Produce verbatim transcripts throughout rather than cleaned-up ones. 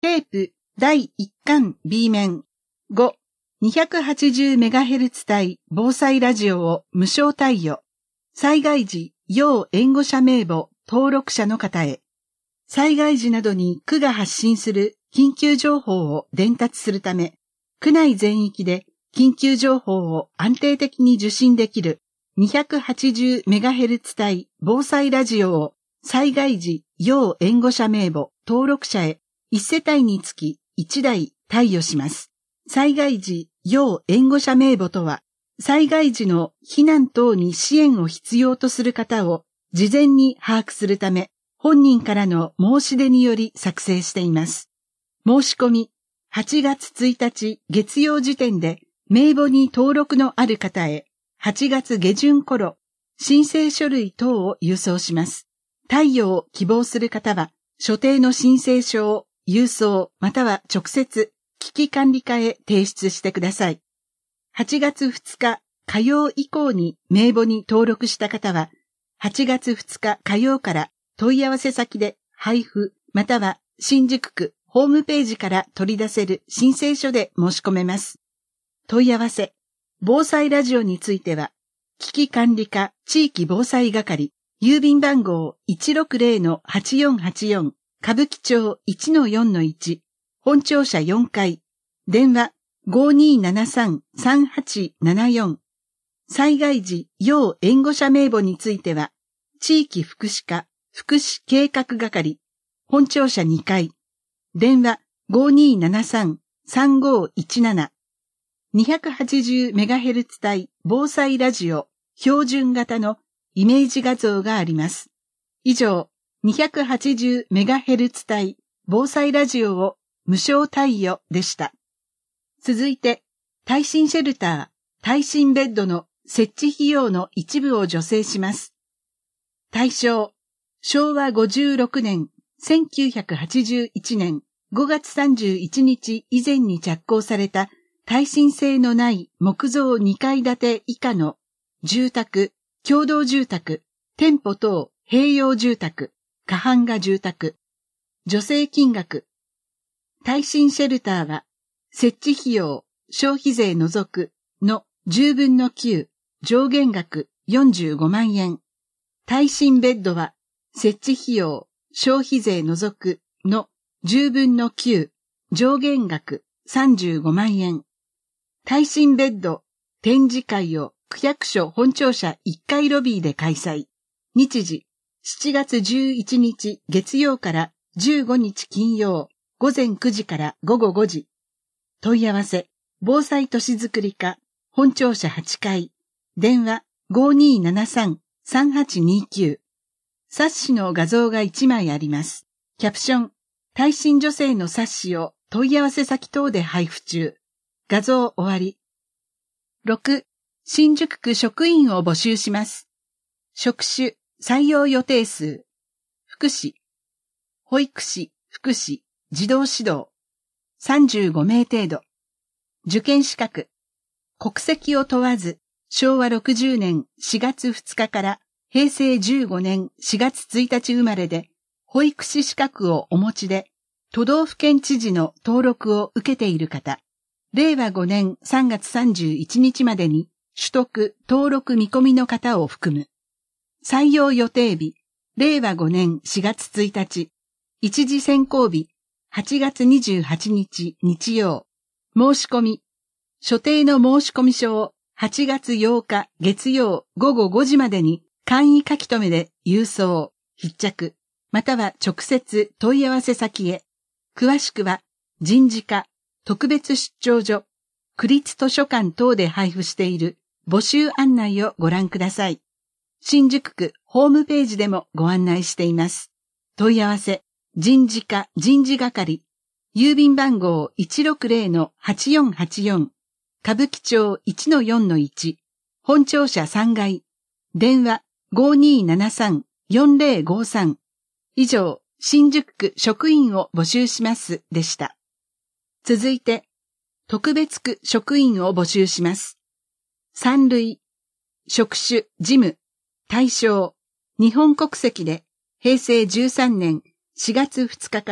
テープだいいっかん B 面ご、にひゃくはちじゅうメガヘルツ 帯防災ラジオを無償貸与。災害時要援護者名簿登録者の方へ。災害時などに区が発信する緊急情報を伝達するため、区内全域で緊急情報を安定的に受信できる にひゃくはちじゅうメガヘルツ 帯防災ラジオを災害時要援護者名簿登録者へいち世帯につきいちだい貸与します。災害時要援護者名簿とは、災害時の避難等に支援を必要とする方を事前に把握するため、本人からの申し出により作成しています。申し込み、はちがつついたち月曜時点で名簿に登録のある方へ、はちがつ下旬頃、申請書類等を郵送します。貸与を希望する方は、所定の申請書を郵送または直接、危機管理課へ提出してください。はちがつふつか火曜以降に名簿に登録した方は、はちがつふつか火曜から問い合わせ先で配布または新宿区ホームページから取り出せる申請書で申し込めます。問い合わせ、防災ラジオについては、危機管理課地域防災係、郵便番号 いちろくぜろのはちよんはちよん、歌舞伎町 いちのよんのいち、本庁舎よんかい、電話 ごにーななさんさんはちななよん。災害時要援護者名簿については、地域福祉課福祉計画係、本庁舎にかい、電話 ごにーななさんさんごいちなな。にひゃくはちじゅうメガヘルツ 帯防災ラジオ標準型のイメージ画像があります。以上、にひゃくはちじゅうメガヘルツ 帯防災ラジオを無償貸与でした。続いて、耐震シェルター、耐震ベッドの設置費用の一部を助成します。対象、しょうわごじゅうろくねん、せんきゅうひゃくはちじゅういちねんごがつさんじゅういちにち以前に着工された耐震性のない木造にかい建て以下の住宅、共同住宅、店舗等併用住宅、過半が住宅。助成金額。耐震シェルターは、設置費用、消費税除くのじゅうぶんのきゅう、上限額よんじゅうごまんえん。耐震ベッドは、設置費用、消費税除くのじゅうぶんのきゅう、上限額さんじゅうごまんえん。耐震ベッド展示会を区役所本庁舎いっかいロビーで開催。日時、しちがつじゅういちにち月曜からじゅうごにち金曜、ごぜんくじからごごごじ。問い合わせ、防災都市づくり課、本庁舎はちかい、電話 ごにーななさんさんはちにきゅう。冊子の画像がいちまいあります。キャプション、耐震助成の冊子を問い合わせ先等で配布中。画像終わり。ろく、新宿区職員を募集します。職種、採用予定数。福祉、保育士、福祉、児童指導。さんじゅうごめい程度。受験資格。国籍を問わず、しょうわろくじゅうねんしがつふつかからへいせいじゅうごねんしがつついたち生まれで、保育士資格をお持ちで、都道府県知事の登録を受けている方。れいわごねんさんがつさんじゅういちにちまでに取得・登録見込みの方を含む。採用予定日、れいわごねんしがつついたち。一次選考日、はちがつにじゅうはちにち日曜。申し込み。所定の申込書をはちがつようか月曜ごごごじまでに簡易書き留めで郵送、必着、または直接問い合わせ先へ。詳しくは人事課、特別出張所、区立図書館等で配布している募集案内をご覧ください。新宿区ホームページでもご案内しています。問い合わせ、人事課人事係、郵便番号 いちろくぜろのはちよんはちよん、歌舞伎町 いちのよんのいち、本庁舎さんがい、電話 ごにーななさんよんぜろごさん。以上、新宿区職員を募集しますでした。続いて、特別区職員を募集します。さん類、職種、事務、対象、日本国籍で、へいせいじゅうさんねんしがつふつかから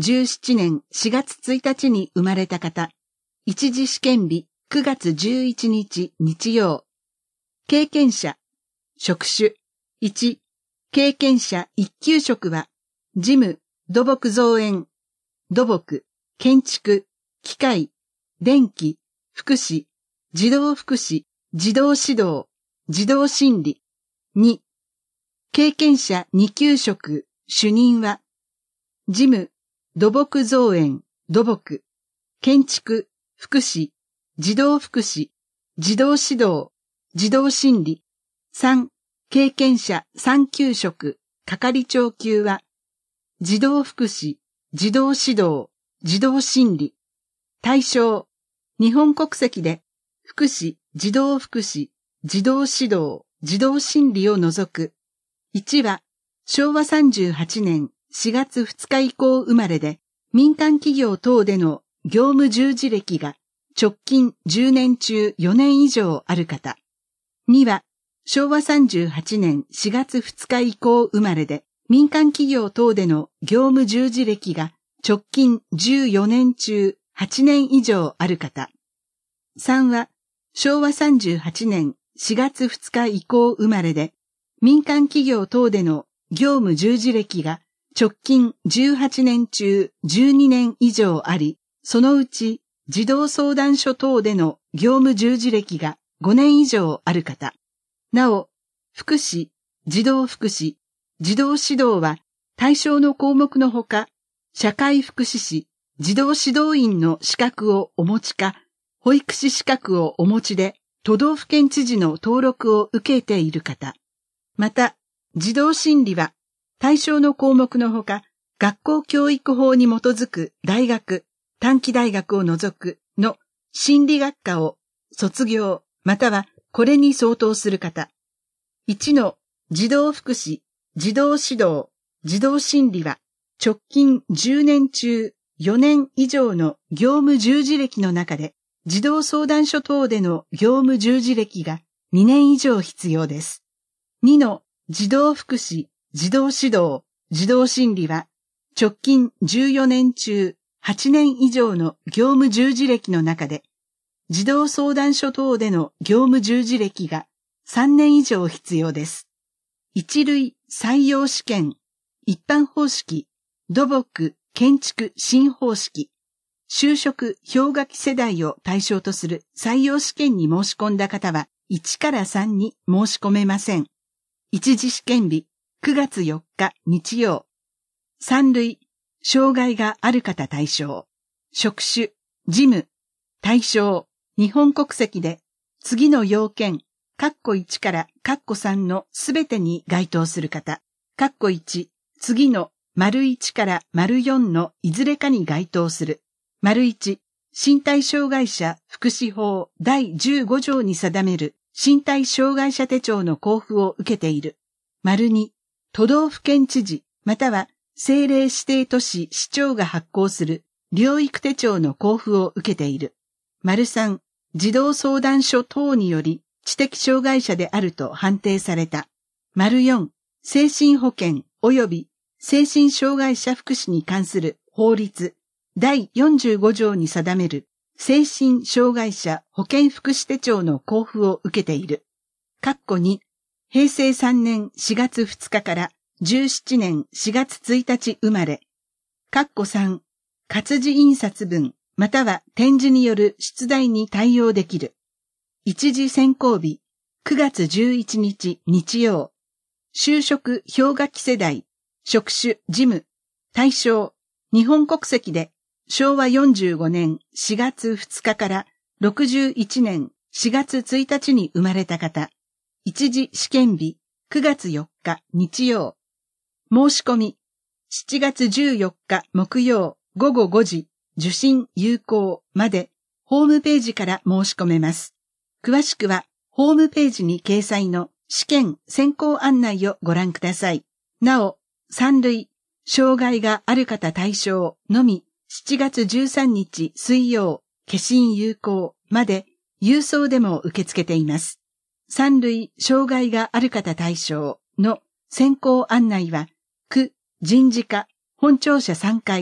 じゅうななねんしがつついたちに生まれた方。一次試験日くがつじゅういちにち日曜。経験者。職種。いち、経験者一級職は、事務、土木造園、土木、建築、機械、電気、福祉、児童福祉、児童指導、児童心理。に、経験者二級職、主任は、事務、土木造園、土木、建築、福祉、児童福祉、児童指導、児童心理。さん、経験者三級職、係長級は、児童福祉、児童指導、児童心理。対象、日本国籍で、福祉、児童福祉、児童指導、児童心理を除く。いちは、しょうわさんじゅうはちねんしがつふつか以降生まれで、民間企業等での業務従事歴が直近じゅうねん中よねん以上ある方。には、しょうわさんじゅうはちねんしがつふつか以降生まれで、民間企業等での業務従事歴が直近じゅうよねん中はちねん以上ある方。さんは、しょうわさんじゅうはちねんしがつふつか以降生まれで、民間企業等での業務従事歴が直近じゅうはちねん中じゅうにねん以上あり、そのうち児童相談所等での業務従事歴がごねん以上ある方。なお、福祉、児童福祉、児童指導は対象の項目のほか、社会福祉士、児童指導員の資格をお持ちか、保育士資格をお持ちで、都道府県知事の登録を受けている方。また、児童心理は、対象の項目のほか、学校教育法に基づく大学、短期大学を除くの心理学科を卒業、またはこれに相当する方。いちの児童福祉、児童指導、児童心理は、直近じゅうねん中よねん以上の業務従事歴の中で、児童相談所等での業務従事歴がにねん以上必要です。にの児童福祉、児童指導、児童心理は、直近じゅうよねん中はちねん以上の業務従事歴の中で、児童相談所等での業務従事歴がさんねん以上必要です。一類採用試験、一般方式、土木、建築新方式、就職氷河期世代を対象とする採用試験に申し込んだ方はいちからさんに申し込めません。一次試験日くがつよっか日曜。三類、障害がある方対象。職種、事務、対象、日本国籍で次の要件、括弧いちから括弧さんのすべてに該当する方。括弧いち、次の丸いちから丸よんのいずれかに該当する。丸いち、身体障害者福祉法だいじゅうごじょうに定める身体障害者手帳の交付を受けている。丸に、都道府県知事または政令指定都市市長が発行する療育手帳の交付を受けている。丸さん、児童相談所等により知的障害者であると判定された。丸よん、精神保健及び精神障害者福祉に関する法律だいよんじゅうごじょうに定める精神障害者保健福祉手帳の交付を受けている。括弧に、へいせいさんねんしがつふつかからじゅうななねんしがつついたち生まれ。括弧さん、活字印刷分または展示による出題に対応できる。一次選考日くがつじゅういちにち日曜。就職氷河期世代、職種事務、対象、日本国籍でしょうわよんじゅうごねんしがつふつかからろくじゅういちねんしがつついたちに生まれた方。一次試験日くがつよっか日曜。申し込みしちがつじゅうよっか木曜ごごごじ受信有効までホームページから申し込めます。詳しくはホームページに掲載の試験選考案内をご覧ください。なお、三類、障害がある方対象のみしちがつじゅうさんにち水曜、消印有効まで郵送でも受け付けています。三類、障害がある方対象の選考案内は、区人事課本庁舎さんがい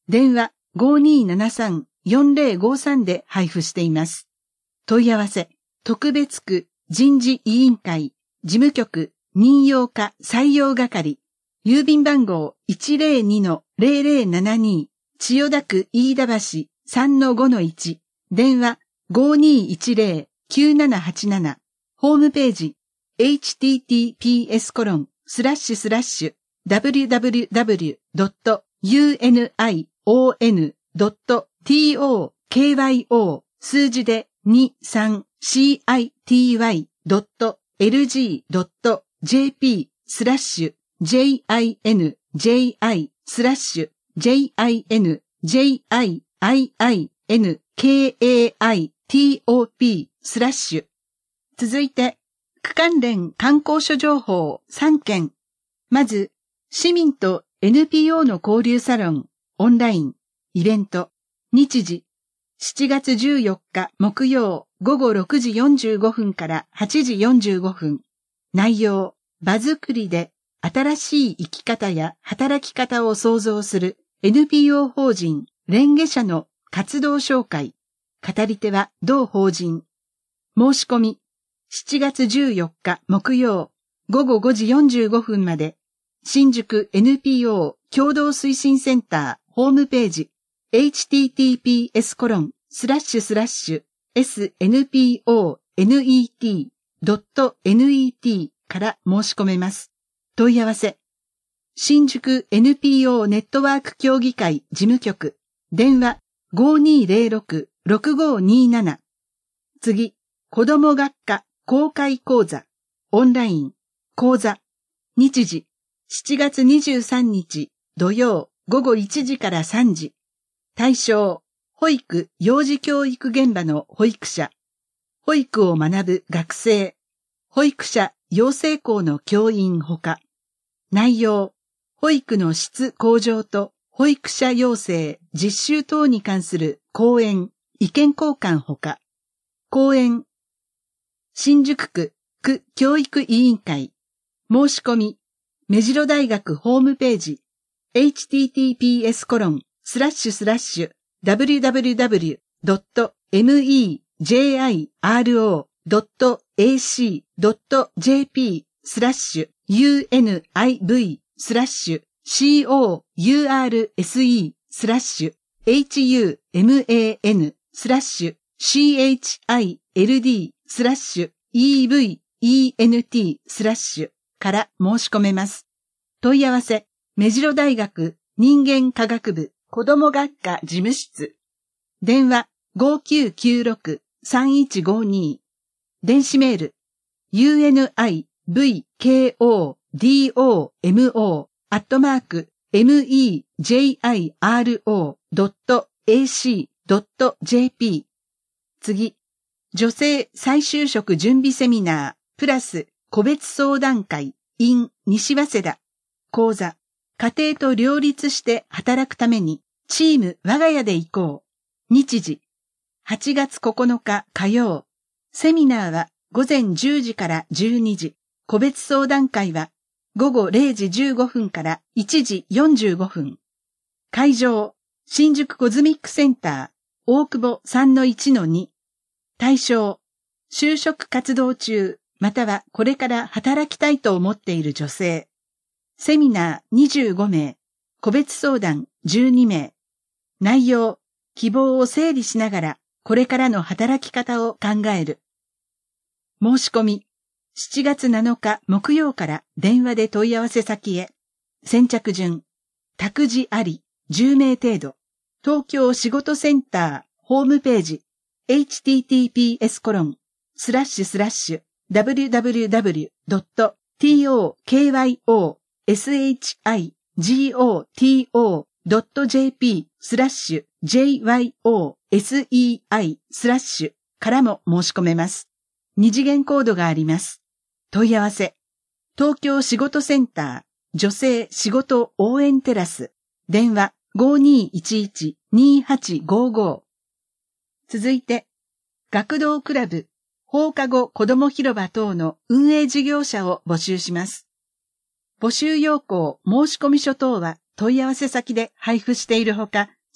電話 ごーにーななさんよんぜろごさん で配布しています。問い合わせ、特別区人事委員会、事務局任用課採用係、郵便番号 いちぜろにのぜろぜろななに、千代田区飯田橋 さんのごのいち、電話 ごーにーいちぜろきゅうななはちなな、ホームページ エイチティーティーピーエスコロンスラッシュスラッシュダブリューダブリューダブリュードットユーエヌアイオーエヌドットティーオーケーワイオー 数字でにさんシーアイティーワイドットエルジードットジェーピースラッシュ ジェイアイエヌジェイアイ スラッシュ ジェイアイエヌジェイアイアイアイエヌケーエーアイティーオーピースラッシュ。続いて、区関連観光所情報さんけん。まず、市民と エヌピーオー の交流サロン、オンライン、イベント、日時、しちがつじゅうよっか木曜午後ろくじよんじゅうごふんからはちじよんじゅうごふん。内容、場作りで新しい生き方や働き方を創造する エヌピーオー 法人蓮華社の活動紹介。語り手は同法人。申し込み、しちがつじゅうよっか木曜午後ごじよんじゅうごふんまで、新宿 エヌピーオー 共同推進センターホームページ、エイチティーティーピーエスコロンスラッシュスラッシュエスエヌピーオーネットドットネットから申し込めます。問い合わせ、新宿 エヌピーオー ネットワーク協議会事務局、電話 ごーにーぜろろくろくごーにーなな。次、子ども学科公開講座、オンライン、講座、日時、しちがつにじゅうさんにち土曜午後いちじからさんじ。対象、保育・幼児教育現場の保育者、保育を学ぶ学生、保育者養成校の教員ほか。内容、保育の質向上と保育者養成、実習等に関する講演、意見交換ほか。講演、新宿区区教育委員会。申し込み、目白大学ホームページ、エイチティーティーピーエスコロンスラッシュスラッシュダブリューダブリューダブリュードットメジロドットエーシードットジェーピースラッシュユーエヌアイブイスラッシュシーオーユーアールエスイースラッシュエイチユーエムエーエヌスラッシュシーエイチアイエルディースラッシュイーブイイーエヌティースラッシュから申し込めます。問い合わせ、目白大学人間科学部子ども学科事務室。電話 ごーきゅうきゅうろくさんいちごに。電子メール ユーエヌアイブイケーオーディーオーエムオー アットマーク メジロ ドットエーシー ドットジェーピー。次、女性再就職準備セミナープラス個別相談会 in 西早稲田講座。家庭と両立して働くためにチーム我が家で行こう。日時、はちがつここのか火曜。セミナーはごぜんじゅうじからじゅうにじ。個別相談会はごごれいじじゅうごふんからいちじよんじゅうごふん。会場、新宿コズミックセンター、大久保 さんのいちのに。対象、就職活動中、またはこれから働きたいと思っている女性。セミナーにじゅうごめい、個別相談じゅうにめい。内容、希望を整理しながら、これからの働き方を考える。申し込み、しちがつなのか木曜から電話で問い合わせ先へ。先着順、託児あり、じゅうめい程度。東京仕事センター、ホームページ、エイチティーティーピーエスコロンスラッシュスラッシュダブリューダブリューダブリュードットティーオーケーワイオーエスエイチアイジーオーティーオードットジェーピースラッシュジェイワイオーエスイーアイスラッシュからも申し込めます。二次元コードがあります。問い合わせ、東京仕事センター女性仕事応援テラス電話 ごーにーいちいちにーはちごーごー。続いて、学童クラブ放課後子ども広場等の運営事業者を募集します。募集要項申込書等は問い合わせ先で配布しているほか、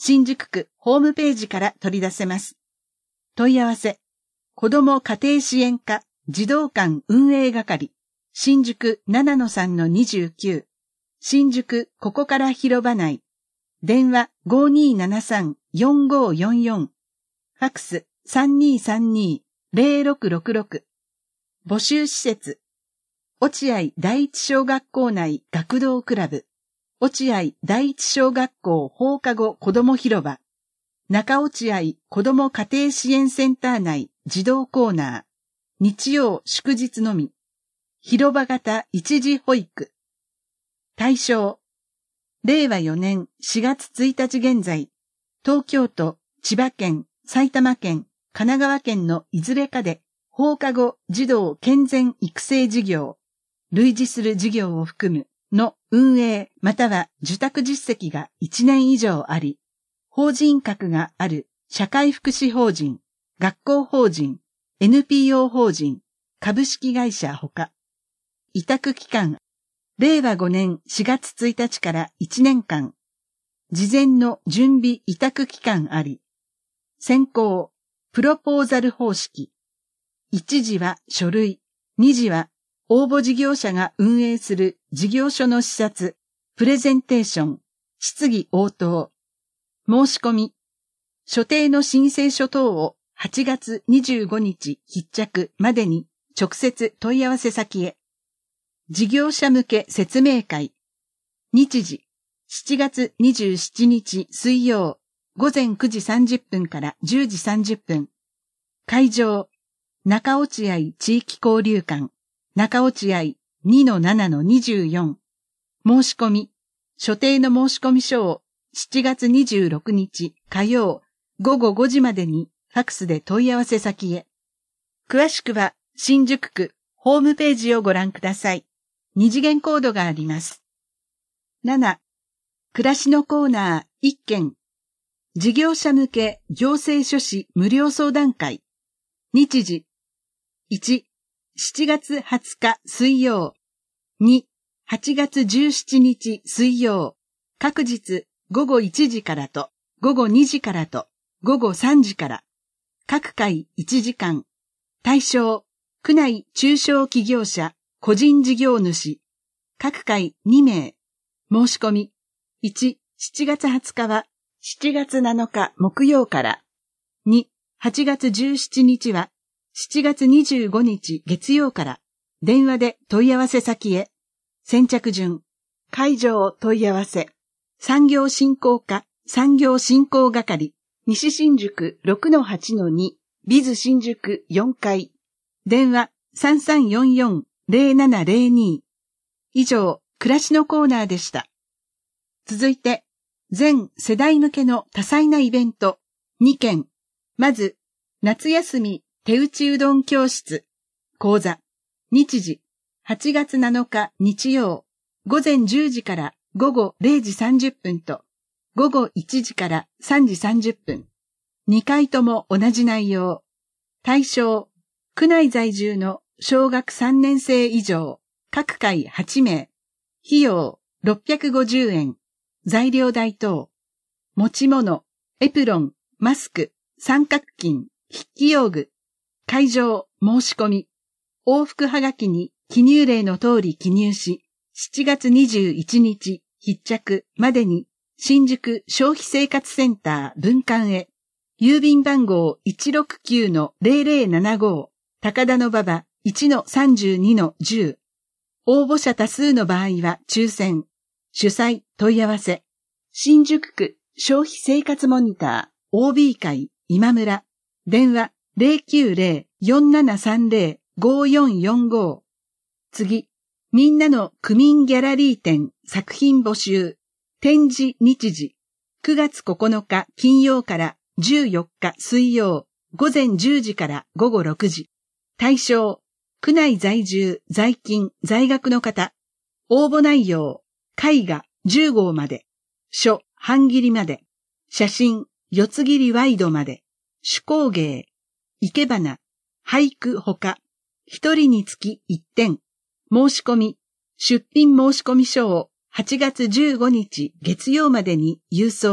新宿区ホームページから取り出せます。問い合わせ、子ども家庭支援課児童館運営係、新宿 ななのさんのにじゅうきゅう、新宿ここから広場内、電話 ごにーななさんよんごーよんよん、ファックス さんにーさんにーぜろろくろくろく、募集施設、落合第一小学校内学童クラブ、落合第一小学校放課後子ども広場、中落合子ども家庭支援センター内児童コーナー、日曜祝日のみ、広場型一時保育。対象、れいわよねんしがつついたち現在、東京都、千葉県、埼玉県、神奈川県のいずれかで放課後児童健全育成事業、類似する事業を含むの運営または受託実績がいちねん以上あり、法人格がある社会福祉法人、学校法人、エヌピーオー 法人、株式会社ほか。委託期間、れいわごねんしがつついたちからいちねんかん。事前の準備委託期間あり。選考、プロポーザル方式。いちじは書類、にじは応募事業者が運営する事業所の視察、プレゼンテーション、質疑応答。申し込み、所定の申請書等をはちがつにじゅうごにち必着までに直接問い合わせ先へ。事業者向け説明会。日時、しちがつにじゅうしちにち水曜、ごぜんくじさんじゅっぷんからじゅうじさんじゅっぷん。会場、中落合地域交流館、中落合 にのななのにじゅうよん。申し込み、所定の申込書をしちがつにじゅうろくにち火曜ごごごじまでにファックスで問い合わせ先へ。詳しくは新宿区ホームページをご覧ください。二次元コードがあります。なな、暮らしのコーナーいっけん。事業者向け行政書士無料相談会。日時。いち、しちがつはつか水曜。に、はちがつじゅうしちにち水曜。各日ごごいちじからとごごにじからとごごさんじから。各回いちじかん。対象、区内中小企業者、個人事業主。各回にめい。申し込み。いち、しちがつはつかはしちがつなのか木曜から。に、はちがつじゅうしちにちはしちがつにじゅうごにち月曜から。電話で問い合わせ先へ。先着順。会場問い合わせ。産業振興課、産業振興係。西新宿 ろくのはちのに、ビズ新宿よんかい。電話 さんさんよんよんぜろななぜろに。以上、暮らしのコーナーでした。続いて、全世代向けの多彩なイベントにけん。まず、夏休み手打ちうどん教室講座。日時、はちがつなのか日曜、ごぜんじゅうじからごごれいじさんじゅっぷんと、ごごいちじからさんじさんじゅっぷん。にかいとも同じ内容。対象、区内在住の小学さんねんせい以上、各回はちめい。費用ろっぴゃくごじゅうえん。材料代等。持ち物、エプロン、マスク、三角巾、筆記用具。会場、申し込み。往復はがきに記入例の通り記入し、しちがつにじゅういちにち必着までに新宿消費生活センター分館へ。郵便番号 いちろくきゅうのぜろぜろななご、高田馬場 いちのさんじゅうにのじゅう。応募者多数の場合は抽選。主催問い合わせ。新宿区消費生活モニター オービー 会今村。電話 ぜろきゅうぜろよんななさんぜろごよんよんご。次、みんなの区民ギャラリー展作品募集。展示日時。くがつここのか金曜からじゅうよっか水曜。ごぜんじゅうじからごごろくじ。対象、区内在住、在勤、在学の方。応募内容、絵画じゅうごうまで。書、半切りまで。写真、四つ切りワイドまで。手工芸、生け花、俳句ほか。一人につきいってん。申し込み、出品申込書をはちがつじゅうごにち月曜までに郵送、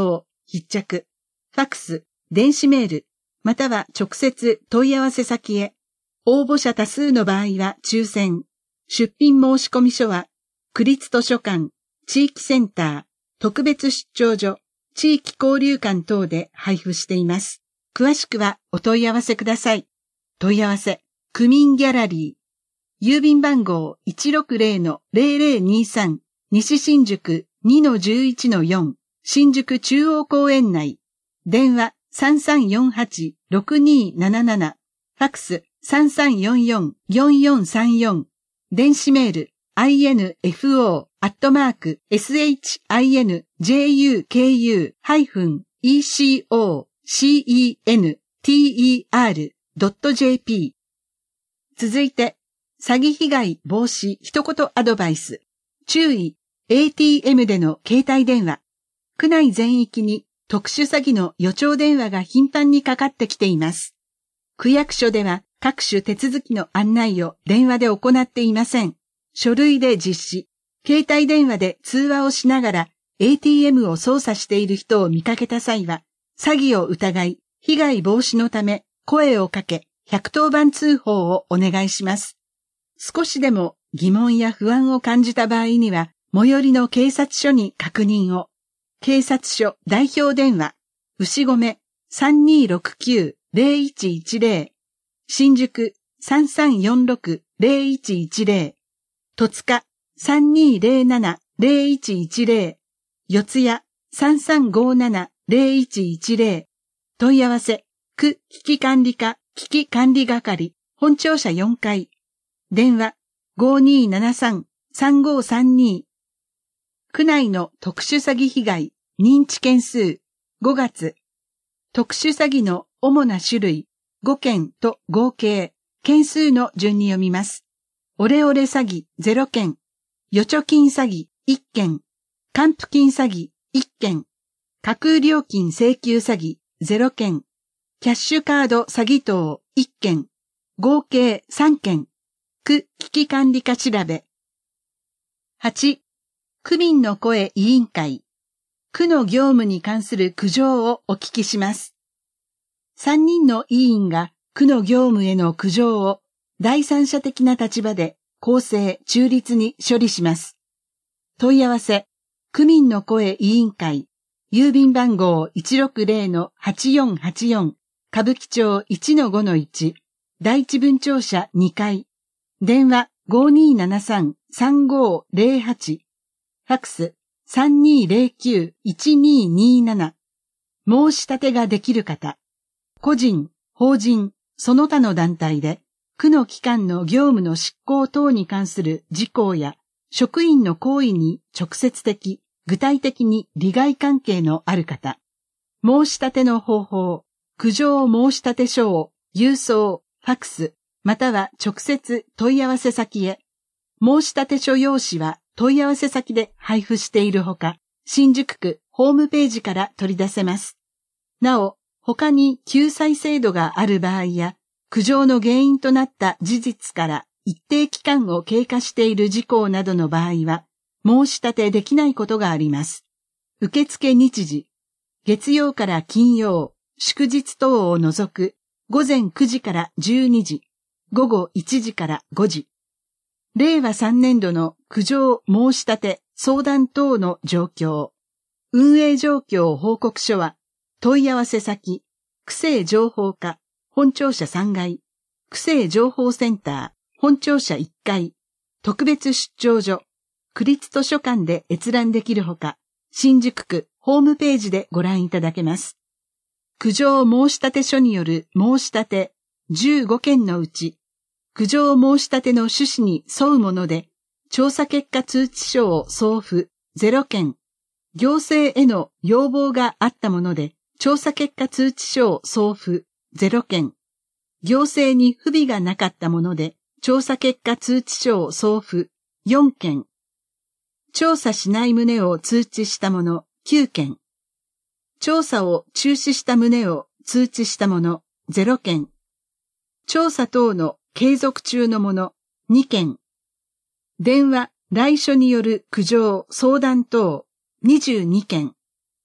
必着。ファックス、電子メール、または直接問い合わせ先へ。応募者多数の場合は抽選。出品申込書は、区立図書館、地域センター、特別出張所、地域交流館等で配布しています。詳しくはお問い合わせください。問い合わせ、区民ギャラリー。郵便番号 いちろくぜろのぜろぜろにさん 西新宿 にのじゅういちのよん 新宿中央公園内。電話 さんさんよんはちろくにーなななな。ファックス さんさんよんよんよんよんさんよん。電子メール アイエヌエフオー アットマーク エスエイチアイエヌジェイユーケーユー ハイフン イーシーオーシーイーエヌティーイーアール ドット ジェーピー。続いて、詐欺被害防止一言アドバイス。注意、エーティーエム での携帯電話。区内全域に特殊詐欺の予兆電話が頻繁にかかってきています。区役所では各種手続きの案内を電話で行っていません。書類で実施、携帯電話で通話をしながら エーティーエム を操作している人を見かけた際は、詐欺を疑い、被害防止のため声をかけ、ひゃくとおばん通報をお願いします。少しでも疑問や不安を感じた場合には、最寄りの警察署に確認を。警察署代表電話、牛込 さんにーろくきゅうぜろいちいちぜろ、新宿 さんさんよんろくぜろいちいちぜろ、戸塚 さんにーぜろななぜろいちいちぜろ、四谷 さんさんごななぜろいちいちぜろ、問い合わせ、区危機管理課危機管理係、本庁舎よんかい、電話 ごにーななさんさんごさんに。区内の特殊詐欺被害認知件数ごがつ。特殊詐欺の主な種類ごけんと合計、件数の順に読みます。オレオレ詐欺ゼロけん、預貯金詐欺いっけん、還付金詐欺いっけん、架空料金請求詐欺ゼロけん、キャッシュカード詐欺等いっけん、合計さんけん、区危機管理課調べ。はち、区民の声委員会。区の業務に関する苦情をお聞きします。さんにんの委員が区の業務への苦情を第三者的な立場で公正中立に処理します。問い合わせ、区民の声委員会、郵便番号 いちろくぜろのはちよんはちよん、歌舞伎町 いちのごのいち、第一分庁舎にかい、電話 ごにーななさんさんごぜろはち、ファックス さんにーぜろきゅういちにーにーなな。申し立てができる方、個人、法人、その他の団体で、区の機関の業務の執行等に関する事項や、職員の行為に直接的、具体的に利害関係のある方、申し立ての方法、苦情申し立て書を郵送、ファックス、または直接問い合わせ先へ。申し立て書用紙は問い合わせ先で配布しているほか、新宿区ホームページから取り出せます。なお、他に救済制度がある場合や、苦情の原因となった事実から一定期間を経過している事項などの場合は、申し立てできないことがあります。受付日時、月曜から金曜、祝日等を除くごぜんくじからじゅうにじ、ごごいちじからごじ。れいわさんねんどの苦情申し立て相談等の状況、運営状況報告書は、問い合わせ先、区政情報課、本庁舎さんがい、区政情報センター、本庁舎いっかい、特別出張所、区立図書館で閲覧できるほか、新宿区ホームページでご覧いただけます。苦情申し立て書による申し立てじゅうごけんのうち、苦情申し立ての趣旨に沿うもので、調査結果通知書を送付ゼロけん、行政への要望があったもので、調査結果通知書を送付ゼロけん、行政に不備がなかったもので、調査結果通知書を送付よんけん、調査しない旨を通知したものきゅうけん、調査を中止した旨を通知したものゼロけん、調査等の継続中のものにけん、電話、来所による苦情、相談等にじゅうにけん、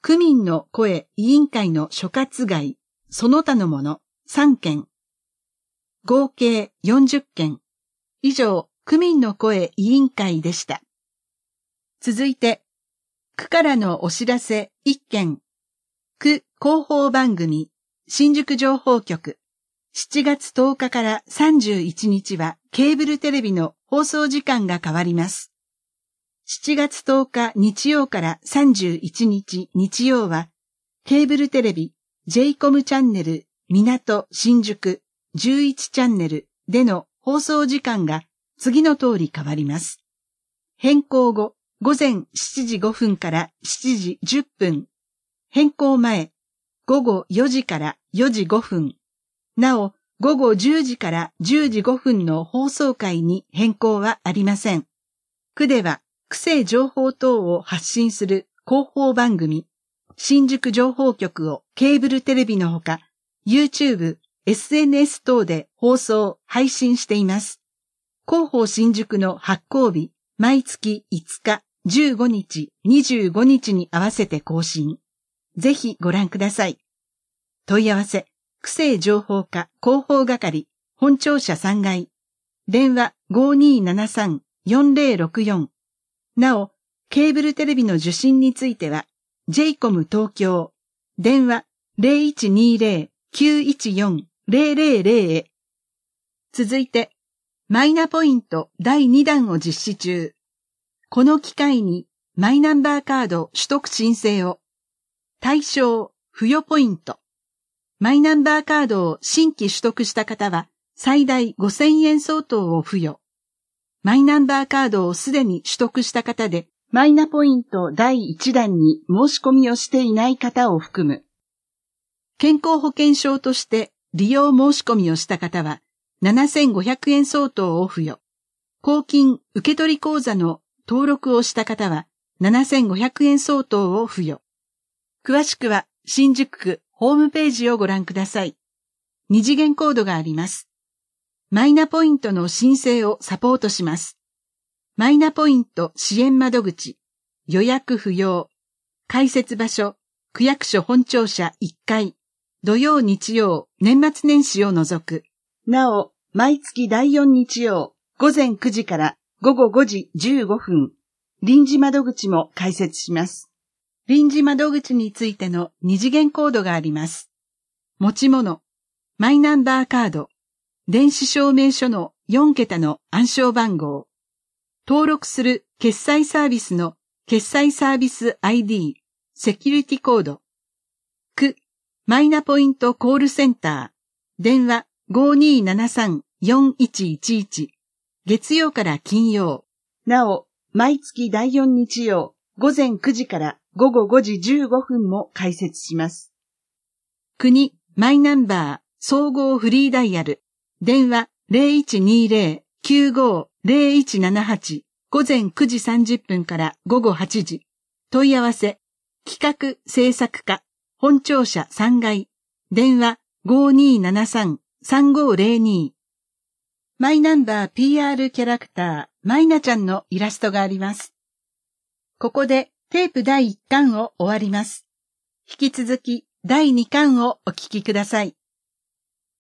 区民の声委員会の所轄外、その他のものさんけん。合計よんじゅっけん。以上、区民の声委員会でした。続いて、区からのお知らせいっけん。区広報番組、新宿情報局。しちがつとおかからさんじゅういちにちはケーブルテレビの放送時間が変わります。しちがつとおか日曜からさんじゅういちにち日曜は、ケーブルテレビ ジェイコム チャンネル港新宿じゅういちチャンネルでの放送時間が次の通り変わります。変更後、ごぜんしちじごふんからしちじじゅっぷん。変更前、ごごよじからよじごふん。なお、ごごじゅうじからじゅうじごふんの放送回に変更はありません。区では、区政情報等を発信する広報番組、新宿情報局をケーブルテレビのほか、YouTube、エスエヌエス 等で放送、配信しています。広報新宿の発行日、毎月いつか、じゅうごにち、にじゅうごにちに合わせて更新。ぜひご覧ください。問い合わせ、区政情報課広報係、本庁舎さんがい。電話 ごーにーななさん よんぜろろくよん。なお、ケーブルテレビの受信については、ジェイコム 東京、電話 ゼロいちにーぜろ きゅういちよん ゼロゼロゼロ へ。続いて、マイナポイントだいにだんを実施中。この機会にマイナンバーカード取得申請を。対象、付与ポイント。マイナンバーカードを新規取得した方は最大ごせんえん相当を付与。マイナンバーカードをすでに取得した方で、マイナポイントだいいちだんに申し込みをしていない方を含む。健康保険証として利用申し込みをした方は、ななせんごひゃくえん相当を付与。公金受取口座の登録をした方は、ななせんごひゃくえん相当を付与。詳しくは、新宿区ホームページをご覧ください。二次元コードがあります。マイナポイントの申請をサポートします。マイナポイント支援窓口、予約不要。開設場所、区役所本庁舎いっかい。土曜日曜、年末年始を除く。なお、毎月だいよん日曜、ごぜんくじからごごごじじゅうごふん、臨時窓口も開設します。臨時窓口についての二次元コードがあります。持ち物、マイナンバーカード、電子証明書のよんけたの暗証番号、登録する決済サービスの決済サービス アイディー、セキュリティコード、区、マイナポイントコールセンター、電話 ごーにーななさん よんいちいちいち、月曜から金曜。なお、毎月だいよん日曜、ごぜんくじからごごごじじゅうごふんも開設します。国、マイナンバー、総合フリーダイヤル、電話 ゼロいちにーぜろ きゅうごーゼロいちななはち、ごぜんくじさんじゅっぷんからごごはちじ。問い合わせ、企画制作課、本庁舎さんがい、電話 ごーにーななさん さんごーゼロに。マイナンバー ピーアール キャラクター、マイナちゃんのイラストがあります。ここでテープだいいっかんを終わります。引き続きだいにかんをお聞きください。